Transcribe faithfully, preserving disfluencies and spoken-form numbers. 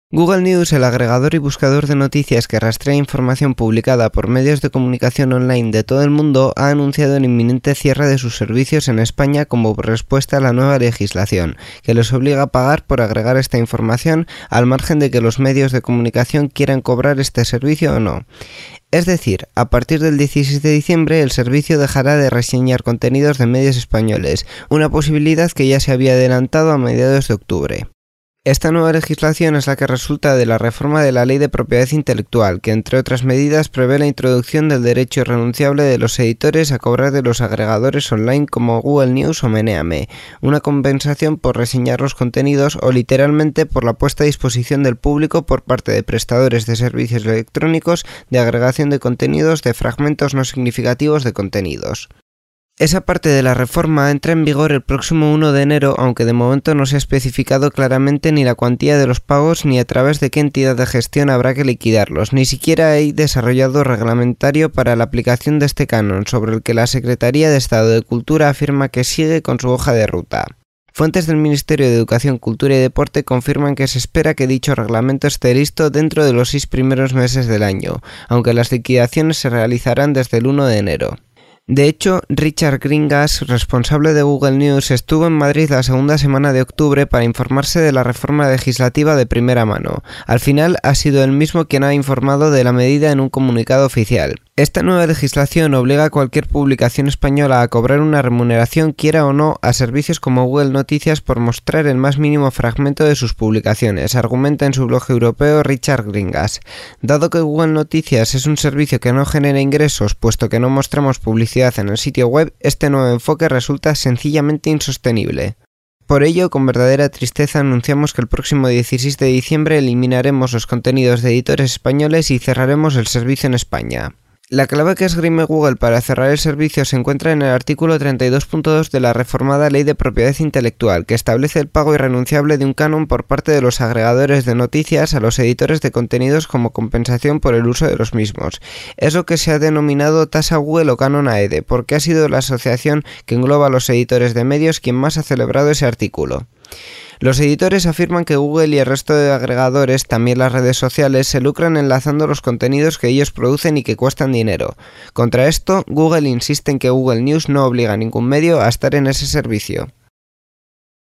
Google News, el agregador y buscador de noticias que rastrea información publicada por medios de comunicación online de todo el mundo, ha anunciado el inminente cierre de sus servicios en España como respuesta a la nueva legislación, que les obliga a pagar por agregar esta información al margen de que los medios de comunicación quieran cobrar este servicio o no. Es decir, a partir del dieciséis de diciembre el servicio dejará de reseñar contenidos de medios españoles, una posibilidad que ya se había adelantado a mediados de octubre. Esta nueva legislación es la que resulta de la reforma de la Ley de Propiedad Intelectual, que entre otras medidas prevé la introducción del derecho irrenunciable de los editores a cobrar de los agregadores online como Google News o Meneame, una compensación por reseñar los contenidos o literalmente por la puesta a disposición del público por parte de prestadores de servicios electrónicos de agregación de contenidos de fragmentos no significativos de contenidos. Esa parte de la reforma entra en vigor el próximo uno de enero, aunque de momento no se ha especificado claramente ni la cuantía de los pagos ni a través de qué entidad de gestión habrá que liquidarlos. Ni siquiera hay desarrollado reglamentario para la aplicación de este canon, sobre el que la Secretaría de Estado de Cultura afirma que sigue con su hoja de ruta. Fuentes del Ministerio de Educación, Cultura y Deporte confirman que se espera que dicho reglamento esté listo dentro de los seis primeros meses del año, aunque las liquidaciones se realizarán desde el uno de enero. De hecho, Richard Gringas, responsable de Google News, estuvo en Madrid la segunda semana de octubre para informarse de la reforma legislativa de primera mano. Al final, ha sido él mismo quien ha informado de la medida en un comunicado oficial. Esta nueva legislación obliga a cualquier publicación española a cobrar una remuneración, quiera o no, a servicios como Google Noticias por mostrar el más mínimo fragmento de sus publicaciones, argumenta en su blog europeo Richard Gringas. Dado que Google Noticias es un servicio que no genera ingresos, puesto que no mostramos publicidad en el sitio web, este nuevo enfoque resulta sencillamente insostenible. Por ello, con verdadera tristeza anunciamos que el próximo dieciséis de diciembre eliminaremos los contenidos de editores españoles y cerraremos el servicio en España. La clave que esgrime Google para cerrar el servicio se encuentra en el artículo treinta y dos punto dos de la reformada Ley de Propiedad Intelectual, que establece el pago irrenunciable de un canon por parte de los agregadores de noticias a los editores de contenidos como compensación por el uso de los mismos. Es lo que se ha denominado tasa Google o canon A E D, porque ha sido la asociación que engloba a los editores de medios quien más ha celebrado ese artículo. Los editores afirman que Google y el resto de agregadores, también las redes sociales, se lucran enlazando los contenidos que ellos producen y que cuestan dinero. Contra esto, Google insiste en que Google News no obliga a ningún medio a estar en ese servicio.